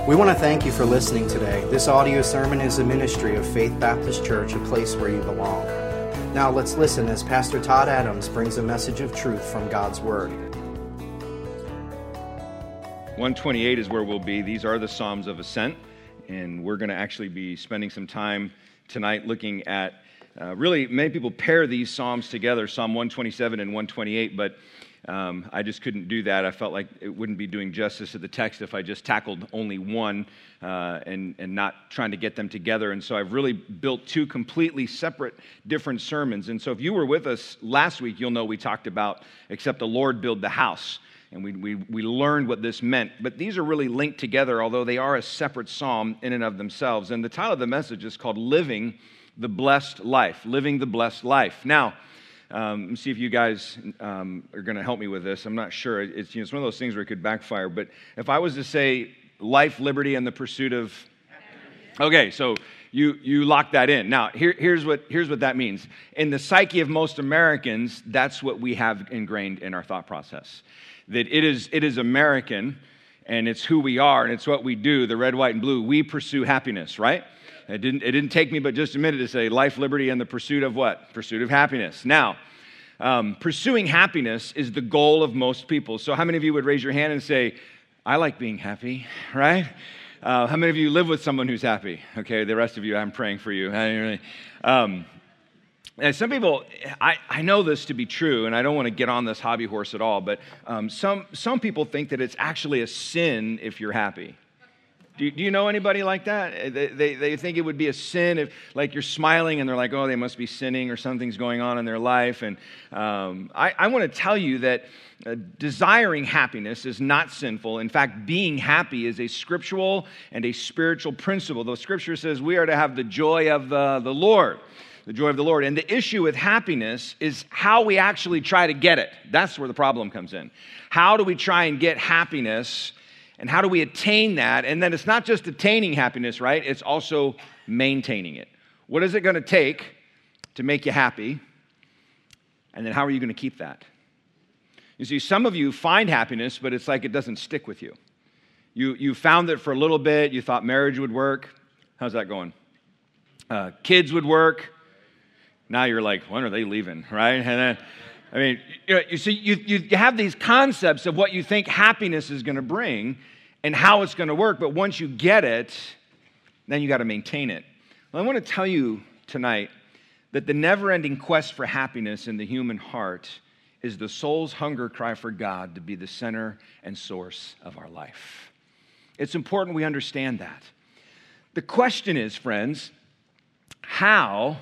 We want to thank you for listening today. This audio sermon is a ministry of Faith Baptist Church, a place where you belong. Now let's listen as Pastor Todd Adams brings a message of truth from God's Word. 128 is where we'll be. These are the Psalms of Ascent, and we're going to actually be spending some time tonight looking at, really many people pair these Psalms together, Psalm 127 and 128, but I just couldn't do that. I felt like it wouldn't be doing justice to the text if I just tackled only one and not trying to get them together. And so I've really built two completely separate, different sermons. And so if you were with us last week, you'll know we talked about, except the Lord build the house. And we learned what this meant. But these are really linked together, although they are a separate psalm in and of themselves. And the title of the message is called Living the Blessed Life. Living the Blessed Life. Now, let me see if you guys are going to help me with this. I'm not sure. It's one of those things where it could backfire. But if I was to say life, liberty, and the pursuit of... Okay, so you lock that in. Now, here's what that means. In the psyche of most Americans, that's what we have ingrained in our thought process. That it is American, and it's who we are, and it's what we do, the red, white, and blue. We pursue happiness, right? It didn't take me but just a minute to say life, liberty, and the pursuit of what? Pursuit of happiness. Now, pursuing happiness is the goal of most people. So how many of you would raise your hand and say, I like being happy, right? How many of you live with someone who's happy? Okay, the rest of you, I'm praying for you. And some people, I know this to be true, and I don't want to get on this hobby horse at all, but some people think that it's actually a sin if you're happy. Do you know anybody like that? They think it would be a sin if, like, you're smiling and they're like, oh, they must be sinning or something's going on in their life. And I want to tell you that desiring happiness is not sinful. In fact, being happy is a scriptural and a spiritual principle. The scripture says we are to have the joy of the Lord. The joy of the Lord. And the issue with happiness is how we actually try to get it. That's where the problem comes in. How do we try and get happiness? And how do we attain that? And then it's not just attaining happiness, right? It's also maintaining it. What is it going to take to make you happy? And then how are you going to keep that? You see, some of you find happiness, but it's like it doesn't stick with you. You found it for a little bit. You thought marriage would work. How's that going? Kids would work. Now you're like, when are they leaving, right? And then, I mean, you see, you have these concepts of what you think happiness is going to bring and how it's going to work, but once you get it, then you got to maintain it. Well, I want to tell you tonight that the never-ending quest for happiness in the human heart is the soul's hunger cry for God to be the center and source of our life. It's important we understand that. The question is, friends, how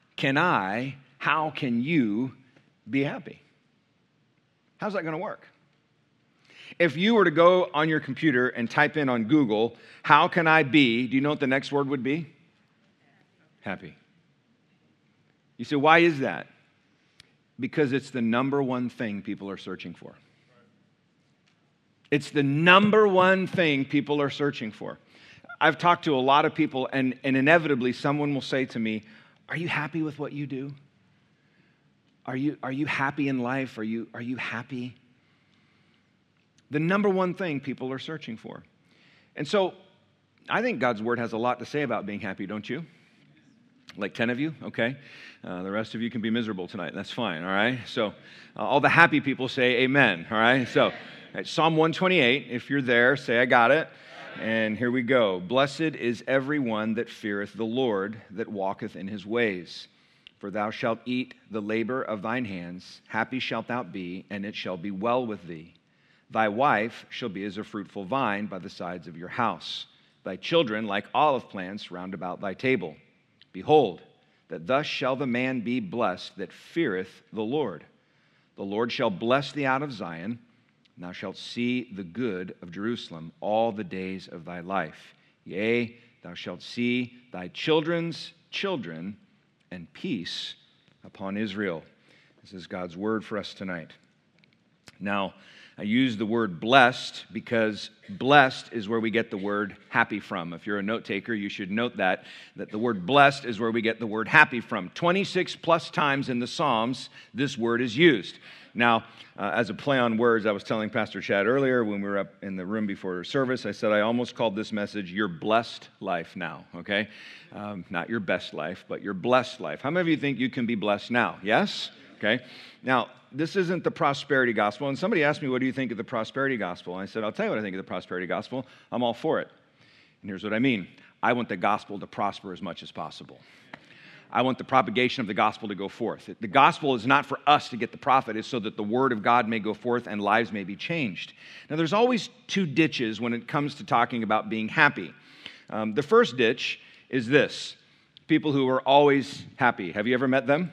can you be happy? How's that going to work? If you were to go on your computer and type in on Google, how can I be, do you know what the next word would be? Happy. You say, why is that? Because it's the number one thing people are searching for. It's the number one thing people are searching for. I've talked to a lot of people, and inevitably someone will say to me, are you happy with what you do? Are you happy in life? Are you happy? The number one thing people are searching for. And so I think God's Word has a lot to say about being happy, don't you? Like 10 of you? Okay. The rest of you can be miserable tonight. That's fine, all right? So all the happy people say amen, all right? So Psalm 128, if you're there, say I got it. And here we go. Blessed is everyone that feareth the Lord, that walketh in his ways. For thou shalt eat the labor of thine hands. Happy shalt thou be, and it shall be well with thee. Thy wife shall be as a fruitful vine by the sides of your house. Thy children like olive plants round about thy table. Behold, that thus shall the man be blessed that feareth the Lord. The Lord shall bless thee out of Zion. Thou shalt see the good of Jerusalem all the days of thy life. Yea, thou shalt see thy children's children, and peace upon Israel. This is God's word for us tonight. Now, I use the word blessed because blessed is where we get the word happy from. If you're a note taker, you should note that the word blessed is where we get the word happy from. 26 plus times in the Psalms, this word is used. Now, as a play on words, I was telling Pastor Chad earlier when we were up in the room before service, I said I almost called this message your blessed life now, okay? Not your best life, but your blessed life. How many of you think you can be blessed now? Yes? Okay. Now, this isn't the prosperity gospel. And somebody asked me, what do you think of the prosperity gospel? And I said, I'll tell you what I think of the prosperity gospel. I'm all for it. And here's what I mean. I want the gospel to prosper as much as possible. I want the propagation of the gospel to go forth. The gospel is not for us to get the profit. It's so that the word of God may go forth and lives may be changed. Now, there's always two ditches when it comes to talking about being happy. The first ditch is this. People who are always happy. Have you ever met them?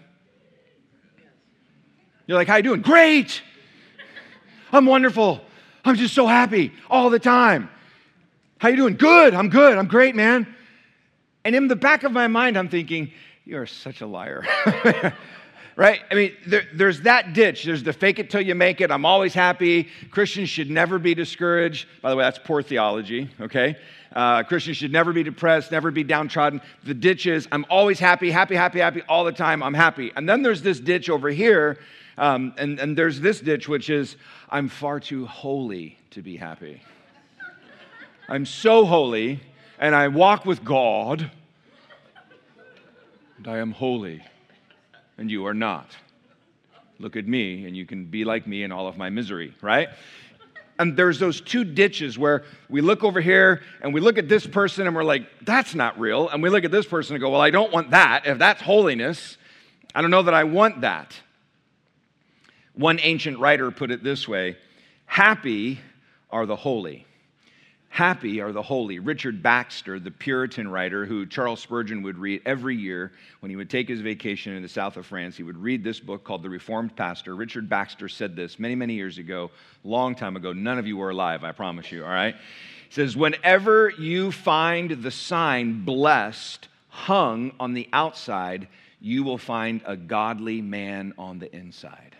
You're like, how you doing? Great! I'm wonderful. I'm just so happy all the time. How you doing? Good. I'm good. I'm great, man. And in the back of my mind, I'm thinking, you're such a liar. Right? I mean, there's that ditch. There's the fake it till you make it. I'm always happy. Christians should never be discouraged. By the way, that's poor theology, okay? Christians should never be depressed, never be downtrodden. The ditch is, I'm always happy all the time. I'm happy. And then there's this ditch over here, and there's this ditch, which is, I'm far too holy to be happy. I'm so holy, and I walk with God, and I am holy, and you are not. Look at me, and you can be like me in all of my misery, right? And there's those two ditches where we look over here, and we look at this person, and we're like, that's not real. And we look at this person and go, well, I don't want that. If that's holiness, I don't know that I want that. One ancient writer put it this way, happy are the holy. Happy are the holy. Richard Baxter, the Puritan writer who Charles Spurgeon would read every year when he would take his vacation in the south of France, he would read this book called The Reformed Pastor. Richard Baxter said this many, many years ago, long time ago. None of you were alive, I promise you, all right? He says, whenever you find the sign blessed hung on the outside, you will find a godly man on the inside.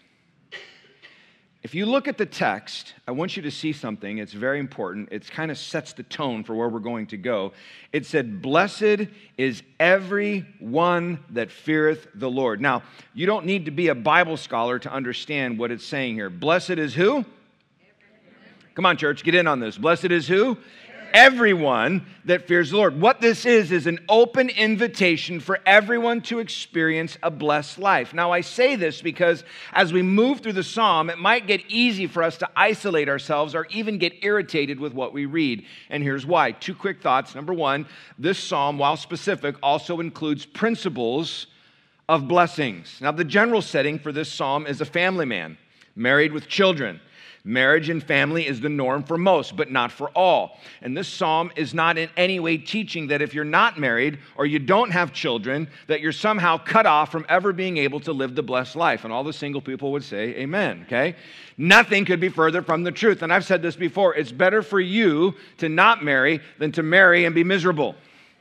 If you look at the text, I want you to see something. It's very important. It kind of sets the tone for where we're going to go. It said, blessed is every one that feareth the Lord. Now, you don't need to be a Bible scholar to understand what it's saying here. Blessed is who? Come on, church, get in on this. Blessed is who? Everyone that fears the Lord. What this is an open invitation for everyone to experience a blessed life. Now, I say this because as we move through the psalm, it might get easy for us to isolate ourselves or even get irritated with what we read. And here's why. Two quick thoughts. Number one, this psalm, while specific, also includes principles of blessings. Now, the general setting for this psalm is a family man, married with children. Marriage and family is the norm for most, but not for all. And this psalm is not in any way teaching that if you're not married or you don't have children, that you're somehow cut off from ever being able to live the blessed life. And all the single people would say, amen, okay? Nothing could be further from the truth. And I've said this before, it's better for you to not marry than to marry and be miserable.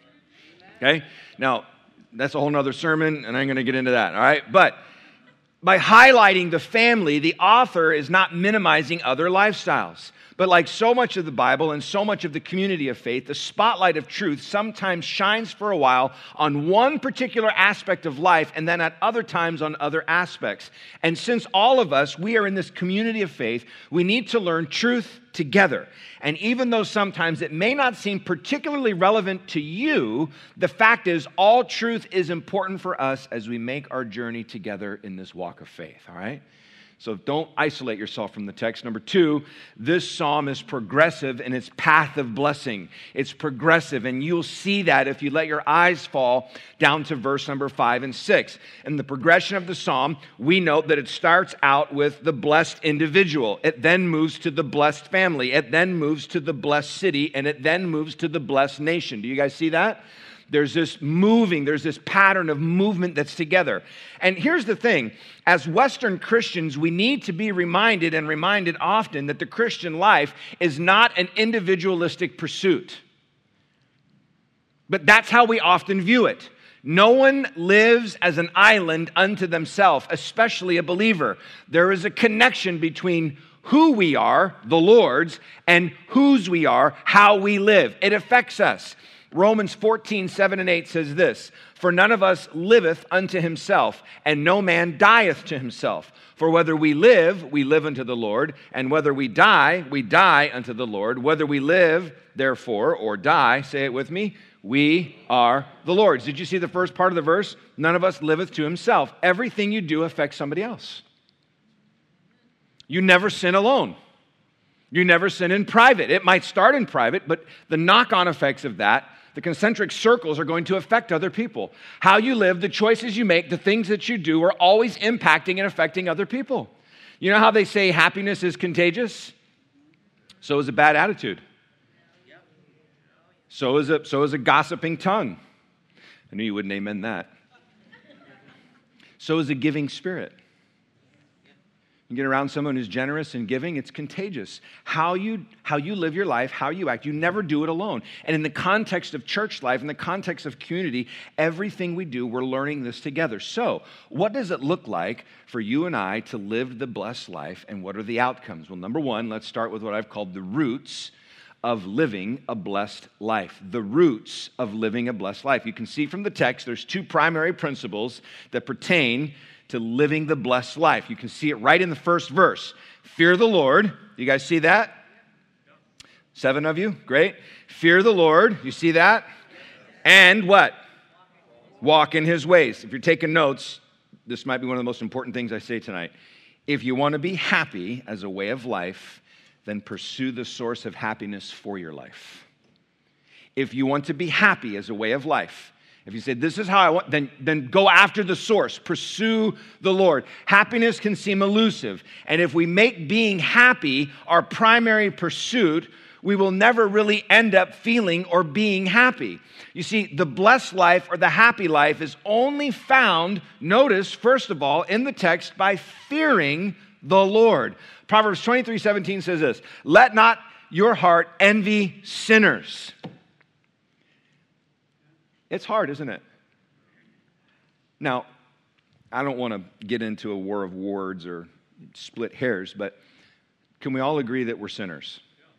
Okay? Now, that's a whole nother sermon, and I'm going to get into that, all right? But by highlighting the family, the author is not minimizing other lifestyles. But like so much of the Bible and so much of the community of faith, the spotlight of truth sometimes shines for a while on one particular aspect of life and then at other times on other aspects. And since all of us, we are in this community of faith, we need to learn truth together. And even though sometimes it may not seem particularly relevant to you, the fact is all truth is important for us as we make our journey together in this walk of faith, all right? So don't isolate yourself from the text. Number two, this psalm is progressive in its path of blessing. It's progressive, and you'll see that if you let your eyes fall down to verse number 5 and 6. In the progression of the psalm, we note that it starts out with the blessed individual. It then moves to the blessed family. It then moves to the blessed city, and it then moves to the blessed nation. Do you guys see that? There's this moving, there's this pattern of movement that's together. And here's the thing, as Western Christians, we need to be reminded and reminded often that the Christian life is not an individualistic pursuit. But that's how we often view it. No one lives as an island unto themselves, especially a believer. There is a connection between who we are, the Lord's, and whose we are, how we live. It affects us. Romans 14:7-8 says this, "For none of us liveth unto himself, and no man dieth to himself. For whether we live unto the Lord, and whether we die unto the Lord. Whether we live, therefore, or die," say it with me, "we are the Lord's." Did you see the first part of the verse? None of us liveth to himself. Everything you do affects somebody else. You never sin alone. You never sin in private. It might start in private, but the knock-on effects of that, the concentric circles, are going to affect other people. How you live, the choices you make, the things that you do are always impacting and affecting other people. You know how they say happiness is contagious? So is a bad attitude. So is a gossiping tongue. I knew you wouldn't amen that. So is a giving spirit. You get around someone who's generous and giving, it's contagious. How you live your life, how you act, you never do it alone. And in the context of church life, in the context of community, everything we do, we're learning this together. So, what does it look like for you and I to live the blessed life, and what are the outcomes? Well, number one, let's start with what I've called the roots of living a blessed life. The roots of living a blessed life. You can see from the text, there's two primary principles that pertain to living the blessed life. You can see it right in the first verse. Fear the Lord. You guys see that? 7 of you? Great. Fear the Lord. You see that? And what? Walk in his ways. If you're taking notes, this might be one of the most important things I say tonight. If you want to be happy as a way of life, then pursue the source of happiness for your life. If you want to be happy as a way of life, if you say, this is how I want, then go after the source. Pursue the Lord. Happiness can seem elusive. And if we make being happy our primary pursuit, we will never really end up feeling or being happy. You see, the blessed life or the happy life is only found, notice, first of all, in the text by fearing the Lord. Proverbs 23:17 says this, "Let not your heart envy sinners." It's hard, isn't it? Now, I don't want to get into a war of words or split hairs, but can we all agree that we're sinners?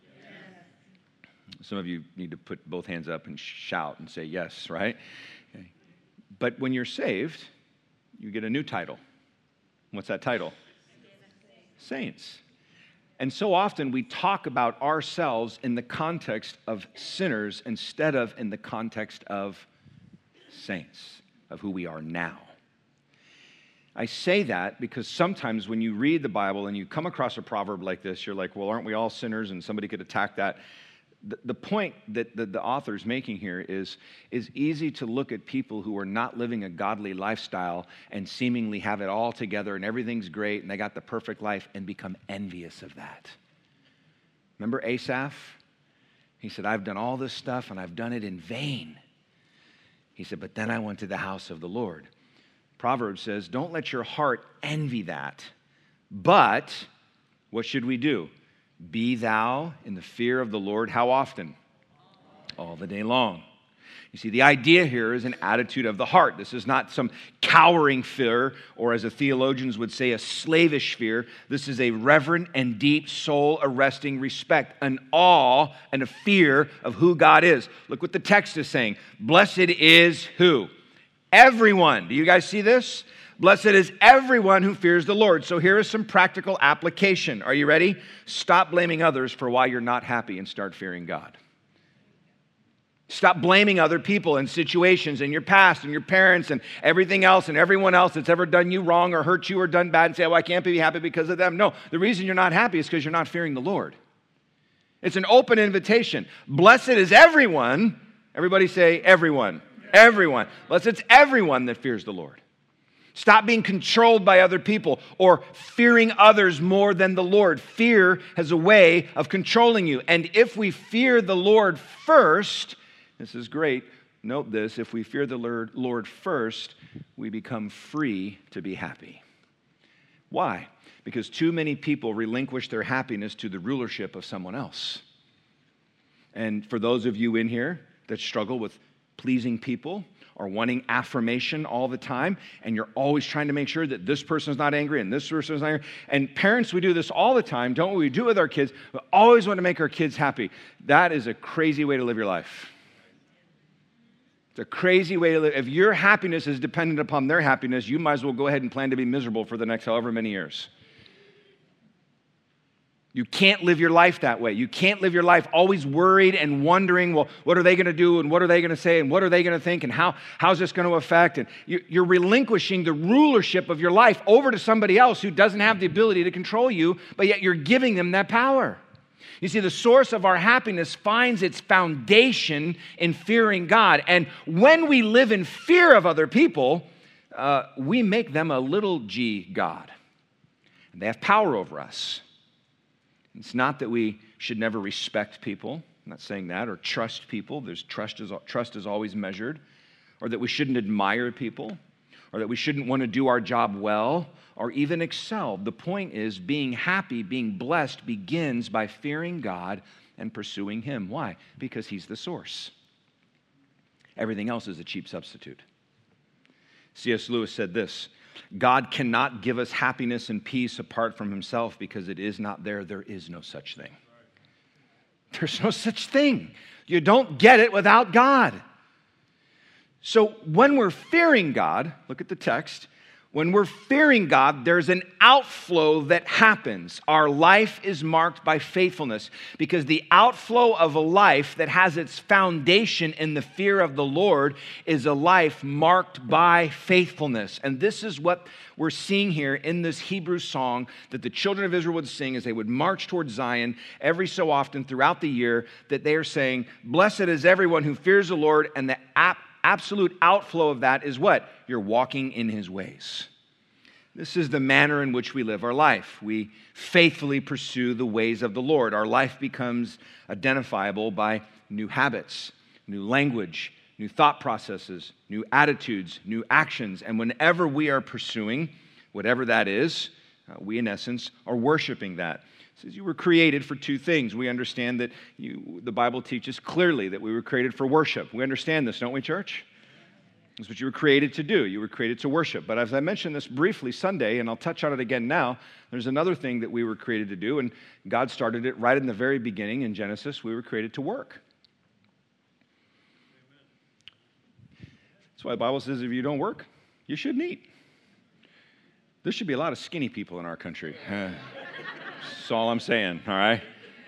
Some of you need to put both hands up and shout and say yes, right? Okay. But when you're saved, you get a new title. What's that title? Saints. And so often we talk about ourselves in the context of sinners instead of in the context of saints, of who we are now. I say that because sometimes when you read the Bible and you come across a proverb like this, you're like, well, aren't we all sinners? And somebody could attack that. The point that the author's making here is easy to look at people who are not living a godly lifestyle and seemingly have it all together and everything's great and they got the perfect life and become envious of that. Remember Asaph? He said, I've done all this stuff and I've done it in vain. He said, but then I went to the house of the Lord. Proverbs says, don't let your heart envy that. But what should we do? Be thou in the fear of the Lord how often? All the day long. You see, the idea here is an attitude of the heart. This is not some cowering fear, or as the theologians would say, a slavish fear. This is a reverent and deep, soul-arresting respect, an awe and a fear of who God is. Look what the text is saying. Blessed is who? Everyone. Do you guys see this? Blessed is everyone who fears the Lord. So here is some practical application. Are you ready? Stop blaming others for why you're not happy and start fearing God. Stop blaming other people and situations and your past and your parents and everything else and everyone else that's ever done you wrong or hurt you or done bad and say, oh, I can't be happy because of them. No, the reason you're not happy is because you're not fearing the Lord. It's an open invitation. Blessed is everyone. Everybody say everyone. Everyone. Blessed is everyone that fears the Lord. Stop being controlled by other people or fearing others more than the Lord. Fear has a way of controlling you. And if we fear the Lord first, this is great, note this, if we fear the Lord first, we become free to be happy. Why? Because too many people relinquish their happiness to the rulership of someone else. And for those of you in here that struggle with pleasing people or wanting affirmation all the time, and you're always trying to make sure that this person's not angry and this person's not angry. And parents, we do this all the time, don't we? We do it with our kids. We always want to make our kids happy. That is a crazy way to live your life. It's a crazy way to live. If your happiness is dependent upon their happiness, you might as well go ahead and plan to be miserable for the next however many years. You can't live your life that way. You can't live your life always worried and wondering, well, what are they going to do, and what are they going to say, and what are they going to think, and how's this going to affect? And you're relinquishing the rulership of your life over to somebody else who doesn't have the ability to control you, but yet you're giving them that power. You see, the source of our happiness finds its foundation in fearing God. And when we live in fear of other people, we make them a little g God. And they have power over us. It's not that we should never respect people. I'm not saying that. Or trust people. Trust is always measured. Or that we shouldn't admire people. Or that we shouldn't want to do our job well. Or even excel. The point is, being happy, being blessed, begins by fearing God and pursuing Him. Why? Because He's the source. Everything else is a cheap substitute. C.S. Lewis said this: God cannot give us happiness and peace apart from Himself, because it is not there. There is no such thing. There's no such thing. You don't get it without God. So when we're fearing God, look at the text. When we're fearing God, there's an outflow that happens. Our life is marked by faithfulness, because the outflow of a life that has its foundation in the fear of the Lord is a life marked by faithfulness. And this is what we're seeing here in this Hebrew song that the children of Israel would sing as they would march towards Zion every so often throughout the year, that they are saying, "Blessed is everyone who fears the Lord," and the absolute outflow of that is what? You're walking in His ways. This is the manner in which we live our life. We faithfully pursue the ways of the Lord. Our life becomes identifiable by new habits, new language, new thought processes, new attitudes, new actions. And whenever we are pursuing whatever that is, we in essence are worshiping that. It says you were created for two things. We understand that the Bible teaches clearly that we were created for worship. We understand this, don't we, church? That's what you were created to do. You were created to worship. But as I mentioned this briefly Sunday, and I'll touch on it again now, there's another thing that we were created to do, and God started it right in the very beginning in Genesis. We were created to work. That's why the Bible says if you don't work, you shouldn't eat. There should be a lot of skinny people in our country. That's all I'm saying, all right?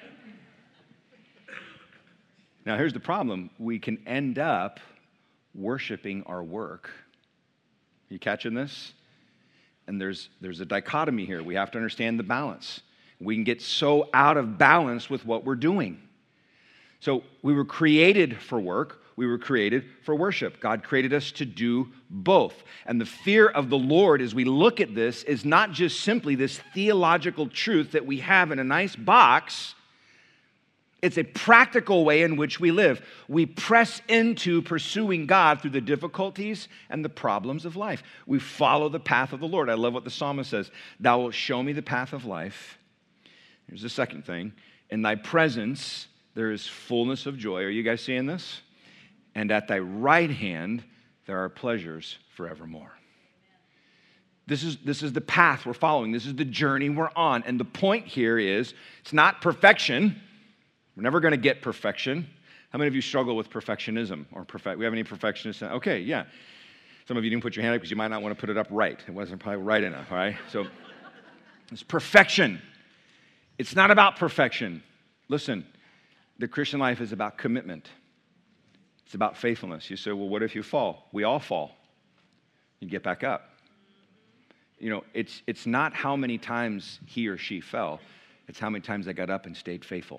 Now, here's the problem. We can end up worshiping our work. You catching this? And there's a dichotomy here. We have to understand the balance. We can get so out of balance with what we're doing. So we were created for work. We were created for worship. God created us to do both. And the fear of the Lord, as we look at this, is not just simply this theological truth that we have in a nice box. It's a practical way in which we live. We press into pursuing God through the difficulties and the problems of life. We follow the path of the Lord. I love what the psalmist says. Thou wilt show me the path of life. Here's the second thing. In thy presence, there is fullness of joy. Are you guys seeing this? And at thy right hand, there are pleasures forevermore. This is the path we're following. This is the journey we're on. And the point here is, it's not perfection. We're never going to get perfection. How many of you struggle with perfectionism? We have any perfectionists? Okay, yeah. Some of you didn't put your hand up because you might not want to put it up right. It wasn't probably right enough, all right? So it's perfection. It's not about perfection. Listen, the Christian life is about commitment. It's about faithfulness. You say, well, what if you fall? We all fall. You get back up. You know, it's not how many times he or she fell. It's how many times they got up and stayed faithful.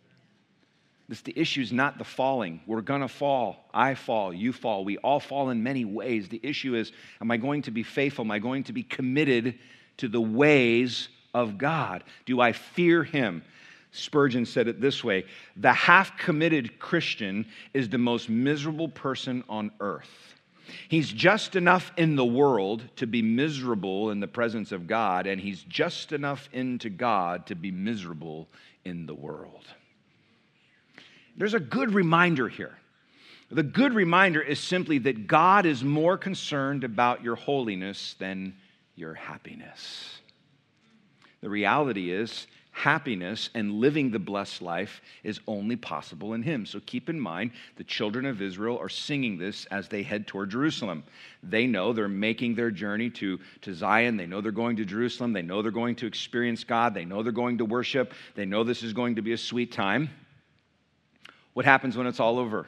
The issue is not the falling. We're going to fall. I fall. You fall. We all fall in many ways. The issue is, am I going to be faithful? Am I going to be committed to the ways of God? Do I fear Him? Spurgeon said it this way: the half-committed Christian is the most miserable person on earth. He's just enough in the world to be miserable in the presence of God, and he's just enough into God to be miserable in the world. There's a good reminder here The good reminder is simply that God is more concerned about your holiness than your happiness. The reality is, happiness and living the blessed life is only possible in Him. So keep in mind, the children of Israel are singing this as they head toward Jerusalem. They know they're making their journey to Zion. They know they're going to Jerusalem. They know they're going to experience God. They know they're going to worship. They know this is going to be a sweet time. What happens when it's all over?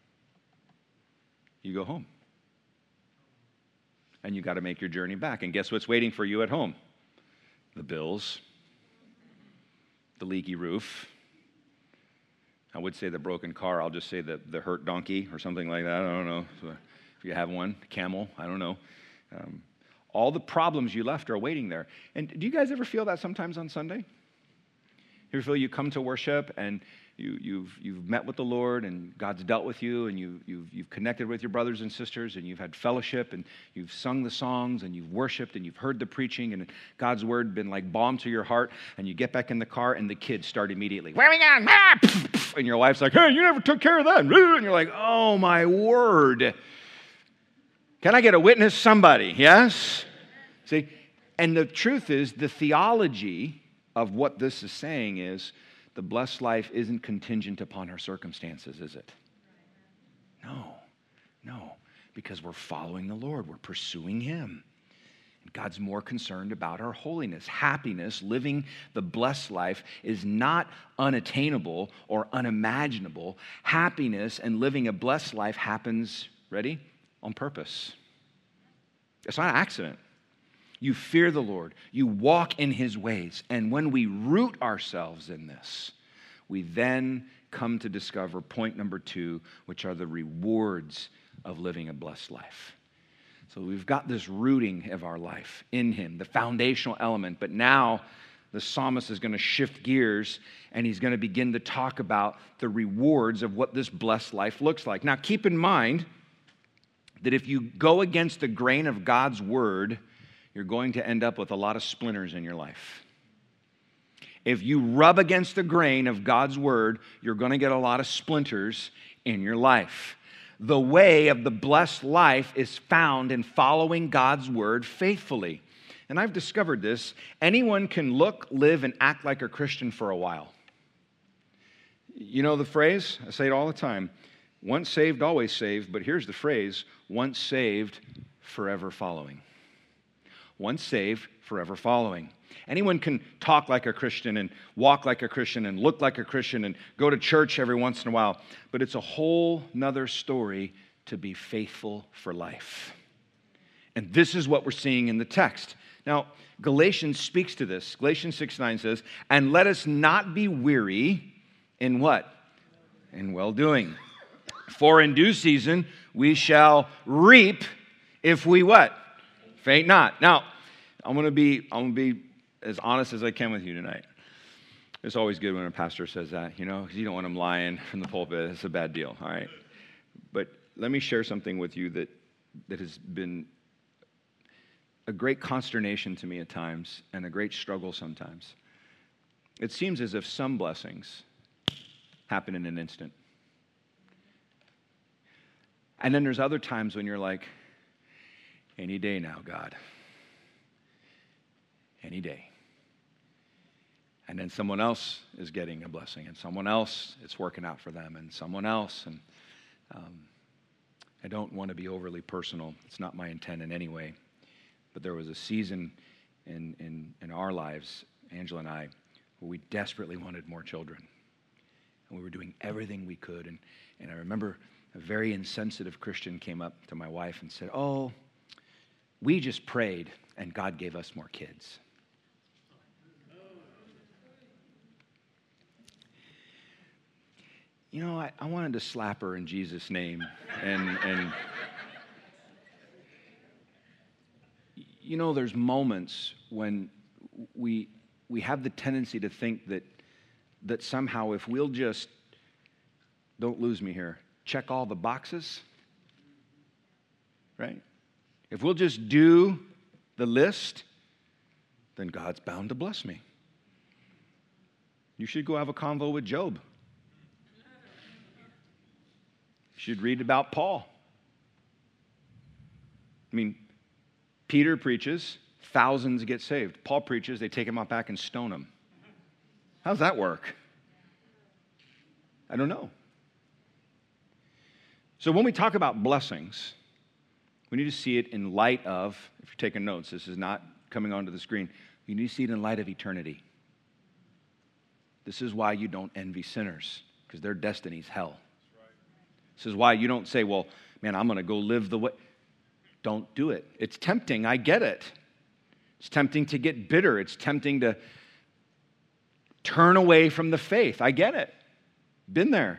You go home. And you got to make your journey back. And guess what's waiting for you at home? The bills, the leaky roof. I would say the broken car. I'll just say the hurt donkey or something like that. I don't know if you have one. Camel. I don't know. All the problems you left are waiting there. And do you guys ever feel that sometimes on Sunday? You ever feel you come to worship and you've met with the Lord and God's dealt with you and you've connected with your brothers and sisters and you've had fellowship and you've sung the songs and you've worshiped and you've heard the preaching and God's word been like balm to your heart, and you get back in the car and the kids start immediately, where are we going? And your wife's like, hey, you never took care of that. And you're like, oh my word. Can I get a witness? Somebody, yes? See, and the truth is, the theology of what this is saying is, the blessed life isn't contingent upon our circumstances, is it? No, because we're following the Lord. We're pursuing Him. And God's more concerned about our holiness. Happiness, living the blessed life, is not unattainable or unimaginable. Happiness and living a blessed life happens, ready? On purpose. It's not an accident. You fear the Lord. You walk in His ways. And when we root ourselves in this, we then come to discover point number 2, which are the rewards of living a blessed life. So we've got this rooting of our life in Him, the foundational element. But now the psalmist is going to shift gears, and he's going to begin to talk about the rewards of what this blessed life looks like. Now keep in mind that if you go against the grain of God's word, you're going to end up with a lot of splinters in your life. If you rub against the grain of God's word, you're going to get a lot of splinters in your life. The way of the blessed life is found in following God's word faithfully. And I've discovered this. Anyone can look, live, and act like a Christian for a while. You know the phrase? I say it all the time. Once saved, always saved. But here's the phrase. Once saved, forever following. Once saved, forever following. Anyone can talk like a Christian and walk like a Christian and look like a Christian and go to church every once in a while, but it's a whole nother story to be faithful for life. And this is what we're seeing in the text. Now, Galatians speaks to this. Galatians 6:9 says, and let us not be weary in what? In well-doing. For in due season we shall reap if we what? Faint not. Now, I'm going to be as honest as I can with you tonight. It's always good when a pastor says that, because you don't want him lying from the pulpit. It's a bad deal, all right? But let me share something with you that has been a great consternation to me at times and a great struggle sometimes. It seems as if some blessings happen in an instant. And then there's other times when you're like, any day now, God. Any day. And then someone else is getting a blessing, and someone else, it's working out for them, and someone else. And I don't want to be overly personal. It's not my intent in any way. But there was a season in our lives, Angela and I, where we desperately wanted more children. And we were doing everything we could. And I remember a very insensitive Christian came up to my wife and said, oh, we just prayed, and God gave us more kids. I wanted to slap her in Jesus' name. And there's moments when we have the tendency to think that somehow if we'll just, don't lose me here, check all the boxes, right? If we'll just do the list, then God's bound to bless me. You should go have a convo with Job. should read about Paul. I mean, Peter preaches, thousands get saved. Paul preaches, they take him out back and stone him. How does that work? I don't know. So when we talk about blessings, we need to see it in light of, if you're taking notes, this is not coming onto the screen, you need to see it in light of eternity. This is why you don't envy sinners, because their destiny's hell. This is why you don't say, well, man, I'm going to go live the way. Don't do it. It's tempting. I get it. It's tempting to get bitter. It's tempting to turn away from the faith. I get it. Been there.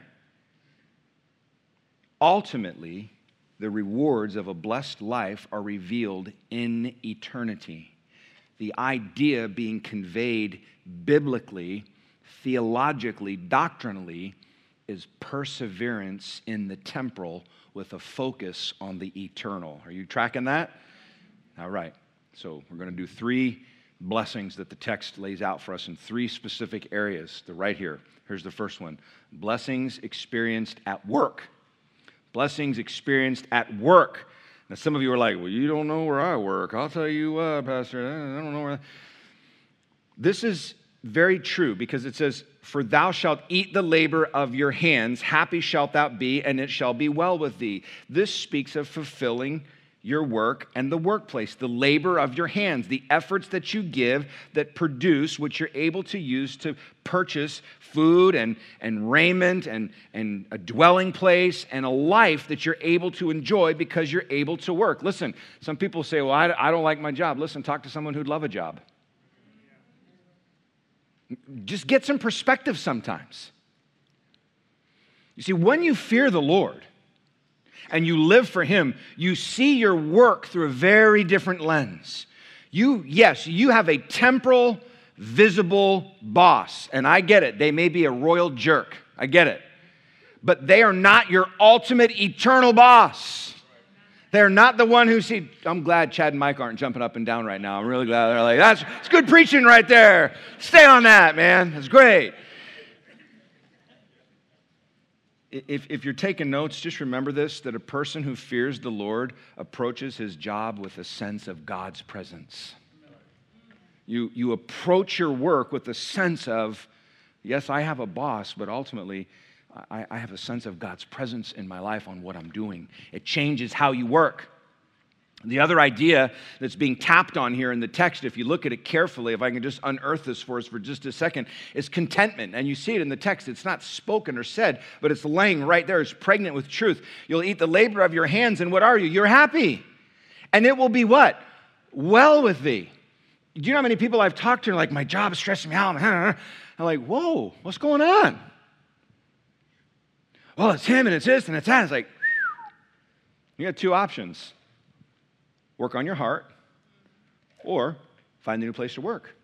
Ultimately, the rewards of a blessed life are revealed in eternity. The idea being conveyed biblically, theologically, doctrinally, is perseverance in the temporal with a focus on the eternal. Are you tracking that? All right. So we're going to do 3 blessings that the text lays out for us in 3 specific areas. They're right here. Here's the first one. Blessings experienced at work. Blessings experienced at work. Now, some of you are like, well, you don't know where I work. I'll tell you what, Pastor, I don't know where. This is very true because it says, for thou shalt eat the labor of your hands, happy shalt thou be, and it shall be well with thee. This speaks of fulfilling your work and the workplace, the labor of your hands, the efforts that you give that produce what you're able to use to purchase food and raiment and a dwelling place and a life that you're able to enjoy because you're able to work. Listen, some people say, well, I don't like my job. Listen, talk to someone who'd love a job. Just get some perspective sometimes. You see, when you fear the Lord and you live for Him, you see your work through a very different lens. You have a temporal, visible boss, and I get it. They may be a royal jerk. I get it. But they are not your ultimate eternal boss. They're not the one who see. I'm glad Chad and Mike aren't jumping up and down right now. I'm really glad they're like, that's good preaching right there. Stay on that, man. That's great. If you're taking notes, just remember this, that a person who fears the Lord approaches his job with a sense of God's presence. You approach your work with a sense of, yes, I have a boss, but ultimately, I have a sense of God's presence in my life on what I'm doing. It changes how you work. The other idea that's being tapped on here in the text, if you look at it carefully, if I can just unearth this for us for just a second, is contentment. And you see it in the text. It's not spoken or said, but it's laying right there. It's pregnant with truth. You'll eat the labor of your hands, and what are you? You're happy. And it will be what? Well with thee. Do you know how many people I've talked to are like, my job is stressing me out. I'm like, whoa, what's going on? Well, it's him, and it's this, and it's that. It's like, you got 2 options. Work on your heart, or find a new place to work.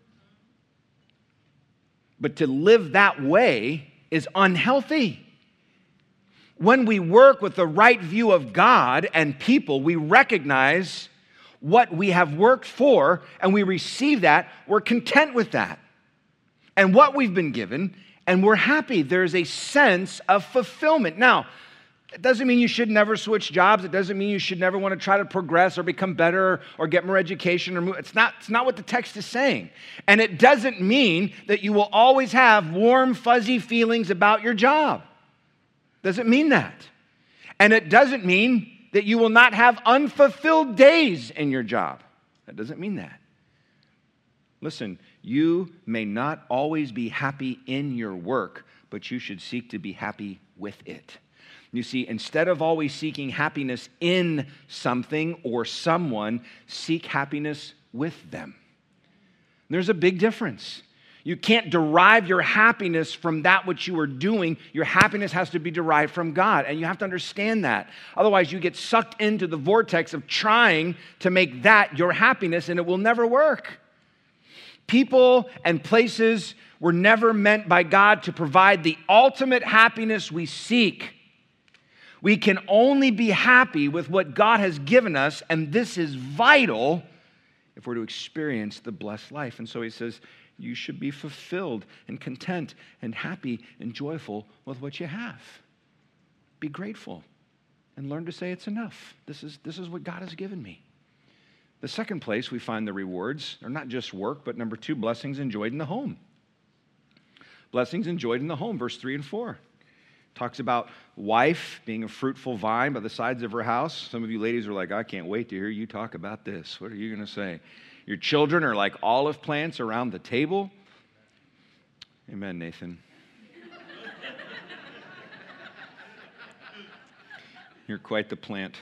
But to live that way is unhealthy. When we work with the right view of God and people, we recognize what we have worked for, and we receive that. We're content with that. And what we've been given, and we're happy. There's a sense of fulfillment. Now, it doesn't mean you should never switch jobs. It doesn't mean you should never want to try to progress or become better or get more education or move. It's not what the text is saying. And it doesn't mean that you will always have warm, fuzzy feelings about your job. Doesn't mean that. And it doesn't mean that you will not have unfulfilled days in your job. That doesn't mean that. Listen, you may not always be happy in your work, but you should seek to be happy with it. You see, instead of always seeking happiness in something or someone, seek happiness with them. There's a big difference. You can't derive your happiness from that which you are doing. Your happiness has to be derived from God, and you have to understand that. Otherwise, you get sucked into the vortex of trying to make that your happiness, and it will never work. People and places were never meant by God to provide the ultimate happiness we seek. We can only be happy with what God has given us, and this is vital if we're to experience the blessed life. And so he says, you should be fulfilled and content and happy and joyful with what you have. Be grateful. and learn to say it's enough. This is what God has given me. The second place we find the rewards are not just work, but number 2, blessings enjoyed in the home. Blessings enjoyed in the home, verse 3 and 4. Talks about wife being a fruitful vine by the sides of her house. Some of you ladies are like, I can't wait to hear you talk about this. What are you going to say? Your children are like olive plants around the table. Amen, Nathan. You're quite the plant.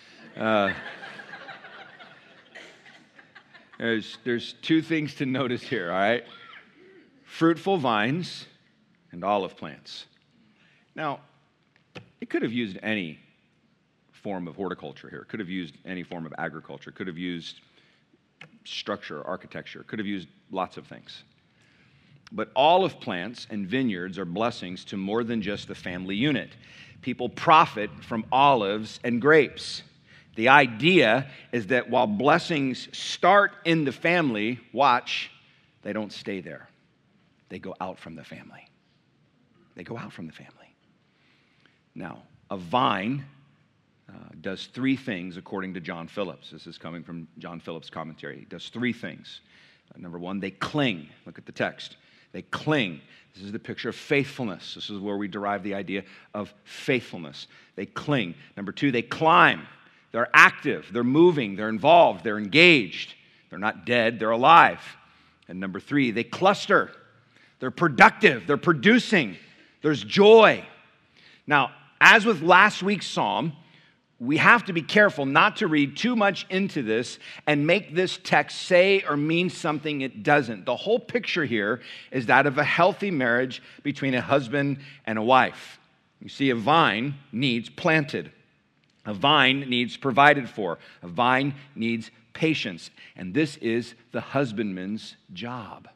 There's 2 things to notice here, all right? Fruitful vines and olive plants. Now, it could have used any form of horticulture here. It could have used any form of agriculture. It could have used structure, architecture. It could have used lots of things. But olive plants and vineyards are blessings to more than just the family unit. People profit from olives and grapes. The idea is that while blessings start in the family, watch, they don't stay there. They go out from the family. They go out from the family. Now, a vine does 3 things according to John Phillips. This is coming from John Phillips' commentary. It does 3 things. Number 1, they cling. Look at the text. They cling. This is the picture of faithfulness. This is where we derive the idea of faithfulness. They cling. Number 2, they climb. They're active. They're moving. They're involved. They're engaged. They're not dead. They're alive. And number 3, they cluster. They're productive. They're producing. There's joy. Now, as with last week's psalm, we have to be careful not to read too much into this and make this text say or mean something it doesn't. The whole picture here is that of a healthy marriage between a husband and a wife. You see, a vine needs planted. A vine needs provided for. A vine needs patience. And this is the husbandman's job.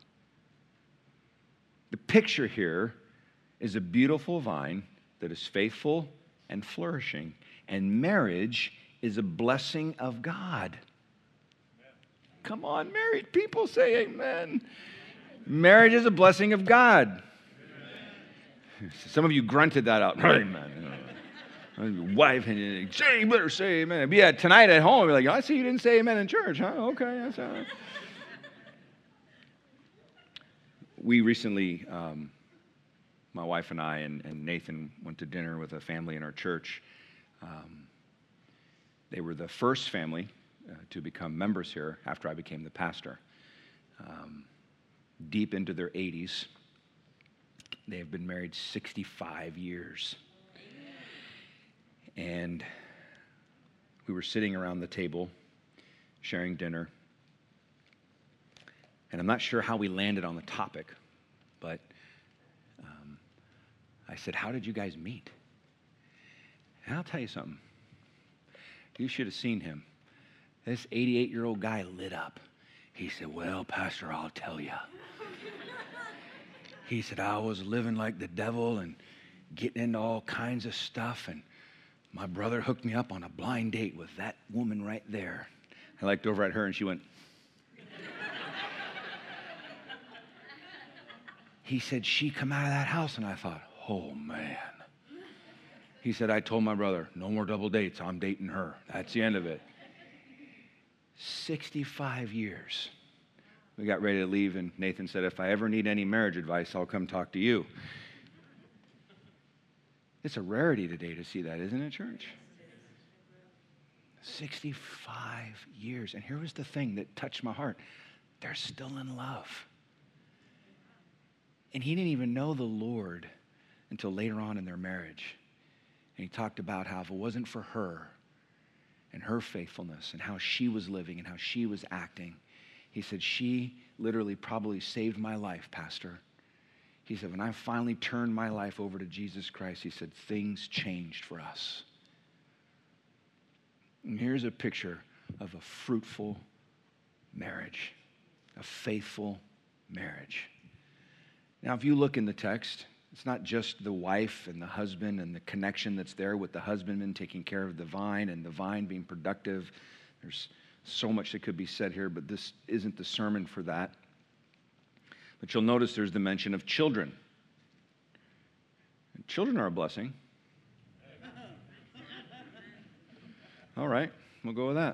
The picture here is a beautiful vine that is faithful and flourishing. And marriage is a blessing of God. Amen. Come on, married people, say amen. Marriage is a blessing of God. Amen. Some of you grunted that out. Amen. Your wife, and say, you better say amen. But yeah, tonight at home, you're like, I see you didn't say amen in church, huh? Okay, that's all right. We recently, my wife and I and Nathan went to dinner with a family in our church. They were the first family to become members here after I became the pastor. Deep into their 80s. They have been married 65 years. And we were sitting around the table sharing dinner. And I'm not sure how we landed on the topic, but I said, how did you guys meet? And I'll tell you something. You should have seen him. This 88-year-old guy lit up. He said, well, Pastor, I'll tell you. He said, I was living like the devil and getting into all kinds of stuff, and my brother hooked me up on a blind date with that woman right there. I looked over at her, and she went. He said, she come out of that house, and I thought, oh, man. He said, I told my brother, no more double dates. I'm dating her. That's the end of it. 65 years. We got ready to leave, and Nathan said, if I ever need any marriage advice, I'll come talk to you. It's a rarity today to see that, isn't it, church? 65 years. And here was the thing that touched my heart. They're still in love. And he didn't even know the Lord until later on in their marriage. And he talked about how if it wasn't for her and her faithfulness and how she was living and how she was acting, he said, she literally probably saved my life, Pastor. He said, when I finally turned my life over to Jesus Christ, he said, things changed for us. And here's a picture of a fruitful marriage, a faithful marriage. Now, if you look in the text, it's not just the wife and the husband and the connection that's there with the husbandman taking care of the vine and the vine being productive. There's so much that could be said here, but this isn't the sermon for that. But you'll notice there's the mention of children. And children are a blessing. All right, we'll go with that.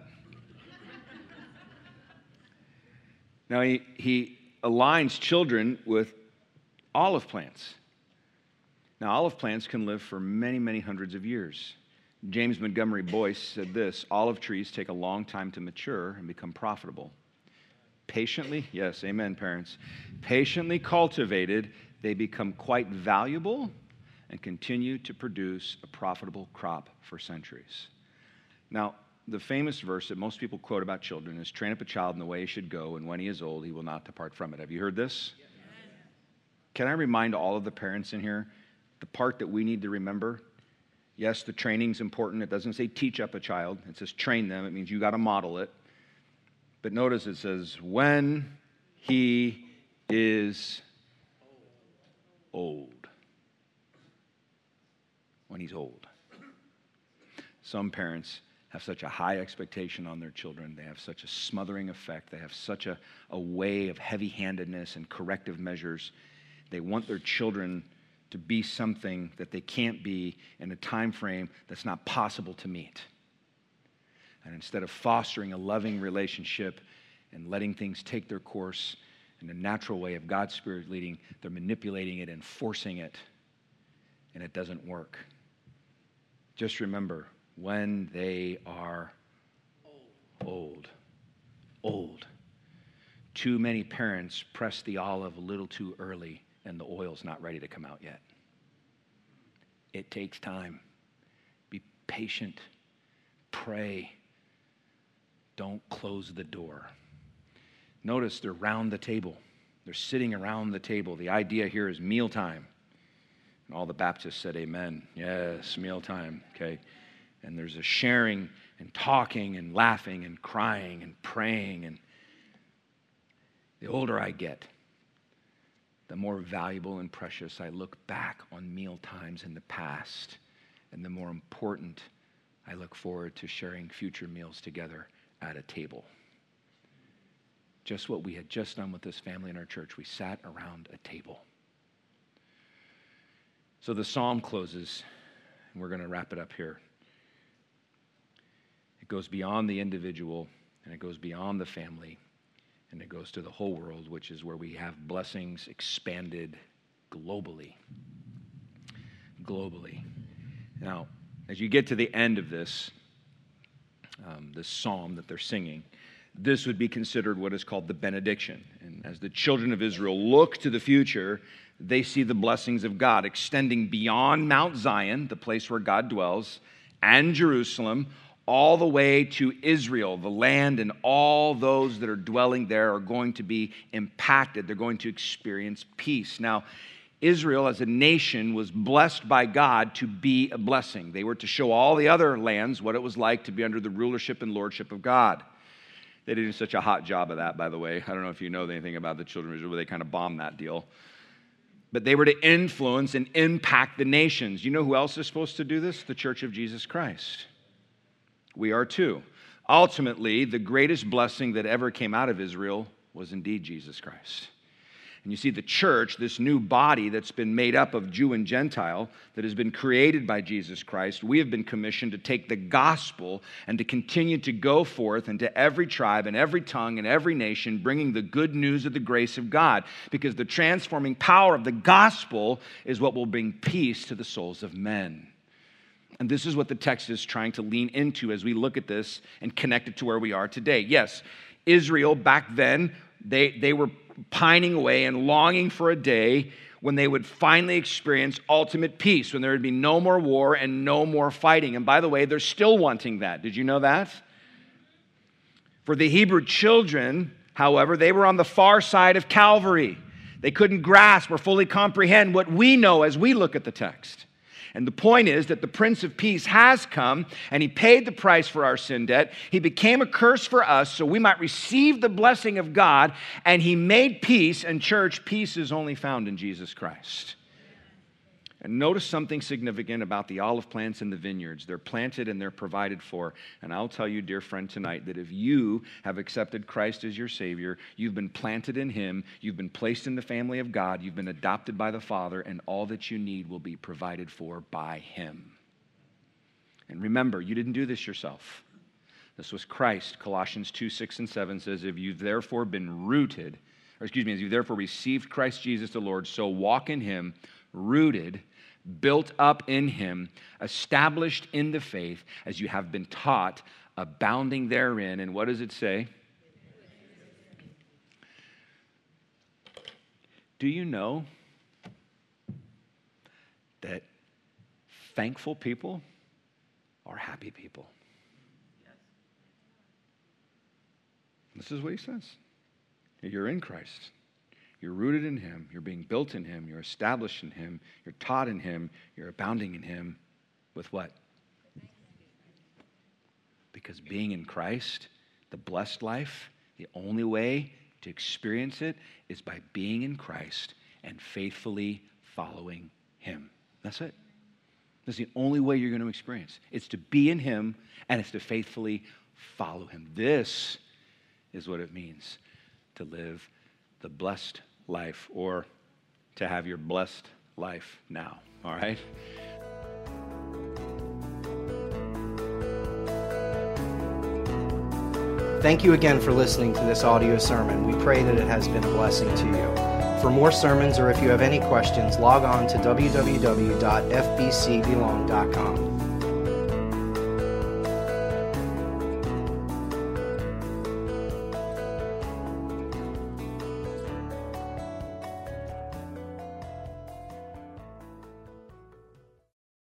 Now, he aligns children with olive plants. Now, olive plants can live for many, many hundreds of years. James Montgomery Boyce said this: olive trees take a long time to mature and become profitable. Patiently, yes, amen, parents. Patiently cultivated, they become quite valuable and continue to produce a profitable crop for centuries. Now, the famous verse that most people quote about children is, train up a child in the way he should go, and when he is old, he will not depart from it. Have you heard this? Yes. Can I remind all of the parents in here, the part that we need to remember? Yes, the training's important. It doesn't say teach up a child. It says train them. It means you got to model it. But notice it says, when he is old. When he's old. Some parents have such a high expectation on their children. They have such a smothering effect. They have such a way of heavy-handedness and corrective measures. They want their children to be something that they can't be in a time frame that's not possible to meet. And instead of fostering a loving relationship and letting things take their course in a natural way of God's Spirit leading, they're manipulating it and forcing it, and it doesn't work. Just remember, when they are old. Too many parents press the olive a little too early, and the oil's not ready to come out yet. It takes time. Be patient. Pray. Don't close the door. Notice they're around the table. They're sitting around the table. The idea here is mealtime. And all the Baptists said amen. Yes, mealtime. Okay. And there's a sharing and talking and laughing and crying and praying. And the older I get, the more valuable and precious I look back on meal times in the past, and the more important I look forward to sharing future meals together at a table. Just what we had just done with this family in our church. We sat around a table. So the psalm closes, and we're going to wrap it up here. It goes beyond the individual, and it goes beyond the family, and it goes to the whole world, which is where we have blessings expanded globally. Globally. Now, as you get to the end of this psalm that they're singing, this would be considered what is called the benediction. And as the children of Israel look to the future, they see the blessings of God extending beyond Mount Zion, the place where God dwells, and Jerusalem, all the way to Israel, the land, and all those that are dwelling there are going to be impacted. They're going to experience peace. Now, Israel as a nation was blessed by God to be a blessing. They were to show all the other lands what it was like to be under the rulership and lordship of God. They did such a hot job of that, by the way. I don't know if you know anything about the children of Israel, but they kind of bombed that deal. But they were to influence and impact the nations. You know who else is supposed to do this? The Church of Jesus Christ. We are too. Ultimately, the greatest blessing that ever came out of Israel was indeed Jesus Christ. And you see the church, this new body that's been made up of Jew and Gentile, that has been created by Jesus Christ, we have been commissioned to take the gospel and to continue to go forth into every tribe and every tongue and every nation, bringing the good news of the grace of God. Because the transforming power of the gospel is what will bring peace to the souls of men. And this is what the text is trying to lean into as we look at this and connect it to where we are today. Yes, Israel back then, they were pining away and longing for a day when they would finally experience ultimate peace, when there would be no more war and no more fighting. And by the way, they're still wanting that. Did you know that? For the Hebrew children, however, they were on the far side of Calvary. They couldn't grasp or fully comprehend what we know as we look at the text. And the point is that the Prince of Peace has come, and he paid the price for our sin debt. He became a curse for us so we might receive the blessing of God, and he made peace. And church, peace is only found in Jesus Christ. And notice something significant about the olive plants and the vineyards. They're planted and they're provided for. And I'll tell you, dear friend, tonight that if you have accepted Christ as your Savior, you've been planted in him, you've been placed in the family of God, you've been adopted by the Father, and all that you need will be provided for by him. And remember, you didn't do this yourself. This was Christ. Colossians 2, 6, and 7 says, if you've therefore been rooted, as you've therefore received Christ Jesus the Lord, so walk in him, rooted, built up in him, established in the faith, as you have been taught, abounding therein. And what does it say? Do you know that thankful people are happy people? This is what he says. You're in Christ. You're rooted in him. You're being built in him. You're established in him. You're taught in him. You're abounding in him. With what? Because being in Christ, the blessed life, the only way to experience it is by being in Christ and faithfully following him. That's it. That's the only way you're going to experience. It's to be in him and it's to faithfully follow him. This is what it means to live the blessed life, or to have your blessed life now. All right? Thank you again for listening to this audio sermon. We pray that it has been a blessing to you. For more sermons, or if you have any questions, log on to www.fbcbelong.com.